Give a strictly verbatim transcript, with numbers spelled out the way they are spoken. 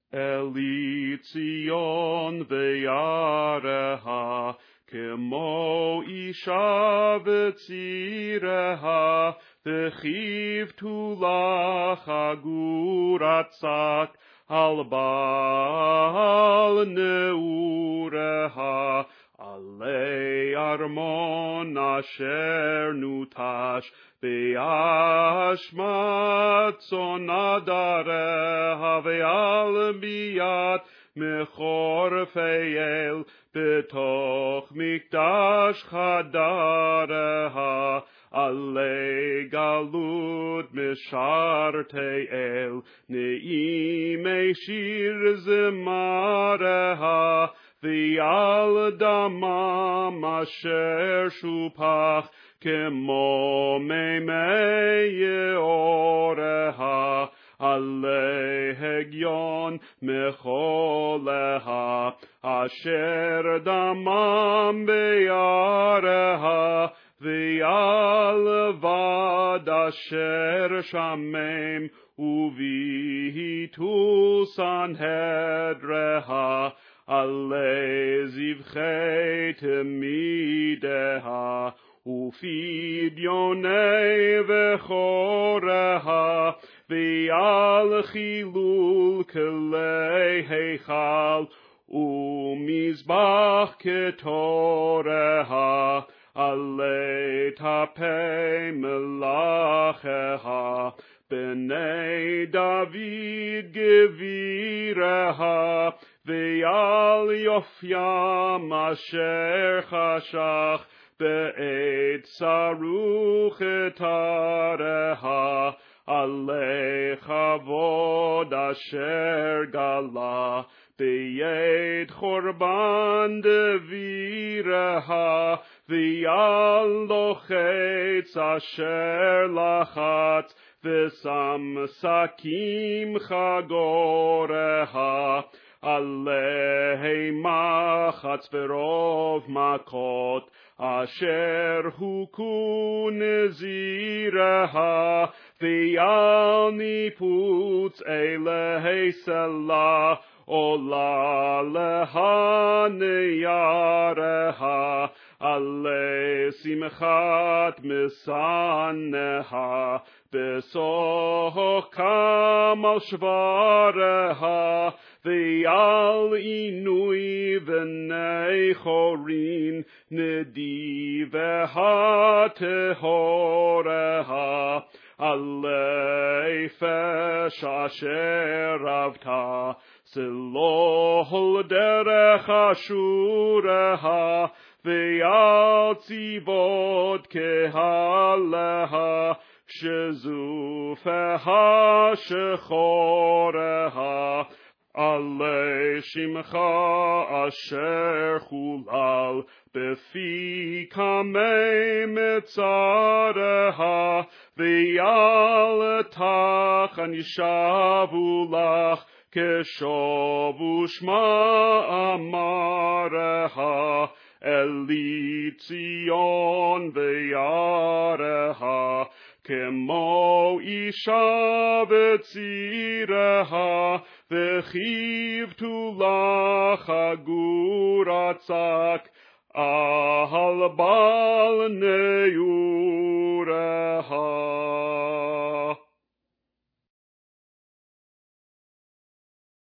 אלי ציון ויראה, כמו אישה בציריה, וכיבתו לך גורת שק, על בעל נעוריה, עלי ארמון אשר נוטש, באשמת צאן עדריה, ועל ביאת מחורפי אל, בתוך מקדש חדריה, עלי גלות משרתי אל, נעימי שיר זמריה, ועל דמם אשר שופך, כמו מימי יאוריה, עלי הגיון מחוליה, אשר דמם ביריה, ועל לבד אשר שמם, וביתו סנהדריה, עלי זבחי תמידיה, ופדיוני בכוריה, ועל חילול כלי היכל, ומזבח קטוריה, עלי טפי מלאכיה, בני דוד גביריה, ועל יופיים אשר חשך, בעת צרוך אתריה, עלי כבוד אשר גלה, בעת חורבן דביריה, ועל לוחץ אשר לחץ, ושם שקים חגוריה, עלי מחץ ברוב מכות, אשר הוכו נזיריה, ועל ניפוץ אלי סלה, עולה להנייריה, עלי שמחת משנאה, בסוכם על שבריה, ועל עינוי בני חורין, נדיביה טהוריה, עלי פש אשר רבתה, סלול דרך אשוריה, ועל ציבות קהליה, שזופיה שחוריה, עלי שמך אשר חולל, בפי קמי מצריה, ועל תחן ישבו לך, כשובו שמע אמריה, אלי ציון ויראה, כמו אישה בציריה, וכיבתו לך גורת שק, על בעל נעוריה.